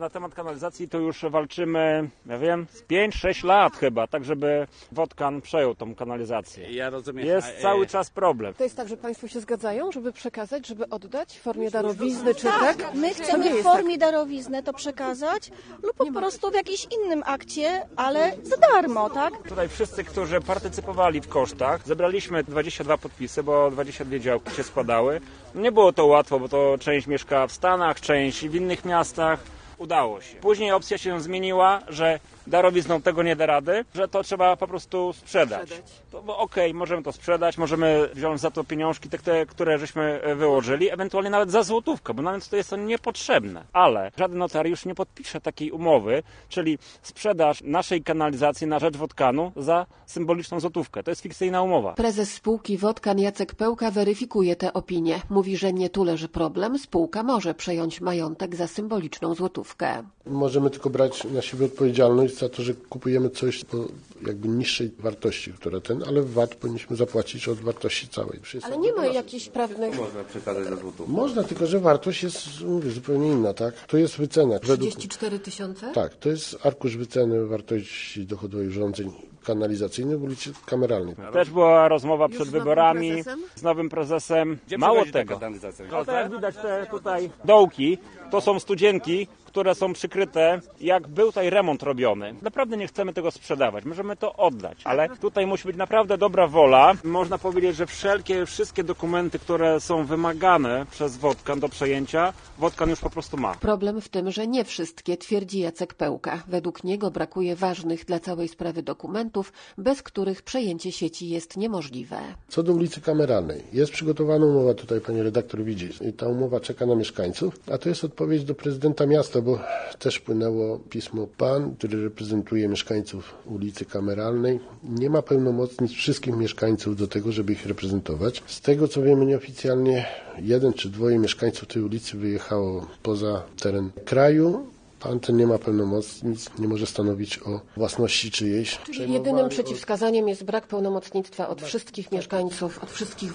Na temat kanalizacji to już walczymy, ja wiem, z 5-6 lat chyba, tak żeby Wodkan przejął tą kanalizację. Ja rozumiem. Jest cały czas problem. To jest tak, że Państwo się zgadzają, żeby przekazać, żeby oddać w formie darowizny, czy tak? My chcemy w formie darowizny to przekazać lub po prostu w jakimś innym akcie, ale za darmo, tak? Tutaj wszyscy, którzy partycypowali w kosztach, zebraliśmy 22 podpisy, bo 22 działki się składały. Nie było to łatwo, bo to część mieszka w Stanach, część w innych miastach. Udało się. Później opcja się zmieniła, że darowizną tego nie da rady, że to trzeba po prostu sprzedać. Bo okej, możemy to sprzedać, możemy wziąć za to pieniążki, te, które żeśmy wyłożyli, ewentualnie nawet za złotówkę, bo nawet to jest to niepotrzebne. Ale żaden notariusz nie podpisze takiej umowy, czyli sprzedaż naszej kanalizacji na rzecz Wodkanu za symboliczną złotówkę. To jest fikcyjna umowa. Prezes spółki Wodkan Jacek Pełka weryfikuje tę opinię. Mówi, że nie tu leży problem. Spółka może przejąć majątek za symboliczną złotówkę. Możemy tylko brać na siebie odpowiedzialność za to, że kupujemy coś po jakby niższej wartości, ale VAT powinniśmy zapłacić od wartości całej. Ale nie ma jakichś prawnych... Można przekazać za złotówkę. Można, tylko że wartość jest, mówię, zupełnie inna, tak? To jest wycena. 34 000? Tak, to jest arkusz wyceny wartości dochodowej urządzeń kanalizacyjnych w ulicy Kameralnej. Też była rozmowa przed z nowym wyborami prezesem? z nowym prezesem. Gdzie Mało przechodzi ta tego. kanalizacja? No to jak widać te tutaj dołki, to są studzienki, które są przykryte, jak był tutaj remont robiony. Naprawdę nie chcemy tego sprzedawać, możemy to oddać, ale tutaj musi być naprawdę dobra wola. Można powiedzieć, że wszystkie dokumenty, które są wymagane przez Wodkan do przejęcia, Wodkan już po prostu ma. Problem w tym, że nie wszystkie, twierdzi Jacek Pełka. Według niego brakuje ważnych dla całej sprawy dokumentów, bez których przejęcie sieci jest niemożliwe. Co do ulicy Kameralnej, jest przygotowana umowa, tutaj pani redaktor widzi, i ta umowa czeka na mieszkańców, a to jest odpowiedź do prezydenta miasta, bo też wpłynęło pismo pan, który reprezentuje mieszkańców ulicy Kameralnej. Nie ma pełnomocnic wszystkich mieszkańców do tego, żeby ich reprezentować. Z tego co wiemy nieoficjalnie, 1 czy 2 mieszkańców tej ulicy wyjechało poza teren kraju. Pan ten nie ma pełnomocnic, nie może stanowić o własności czyjejś. Czyli jedynym przeciwwskazaniem jest brak pełnomocnictwa od wszystkich mieszkańców, od wszystkich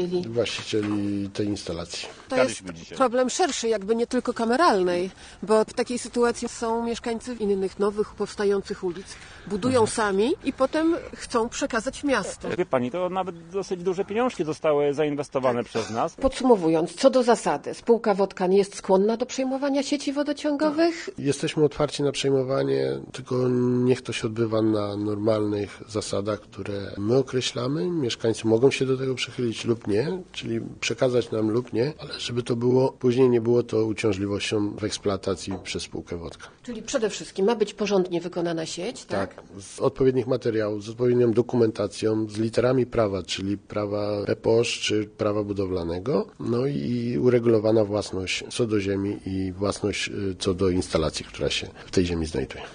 Właścicieli tej instalacji. To jest problem szerszy, jakby nie tylko kameralnej, bo w takiej sytuacji są mieszkańcy innych nowych, powstających ulic, budują sami i potem chcą przekazać miastu. Wie pani, to nawet dosyć duże pieniążki zostały zainwestowane przez nas. Podsumowując, co do zasady, spółka Wodkan jest skłonna do przejmowania sieci wodociągowych? Jesteśmy otwarci na przejmowanie, tylko niech to się odbywa na normalnych zasadach, które my określamy. Mieszkańcy mogą się do tego przychylić lub nie, czyli przekazać nam lub nie, ale żeby to było, później nie było to uciążliwością w eksploatacji przez spółkę Wodkan. Czyli przede wszystkim ma być porządnie wykonana sieć, tak? Z odpowiednich materiałów, z odpowiednią dokumentacją, z literami prawa, czyli prawa EPOŚ czy prawa budowlanego, no i uregulowana własność co do ziemi i własność co do instalacji, która się w tej ziemi znajduje.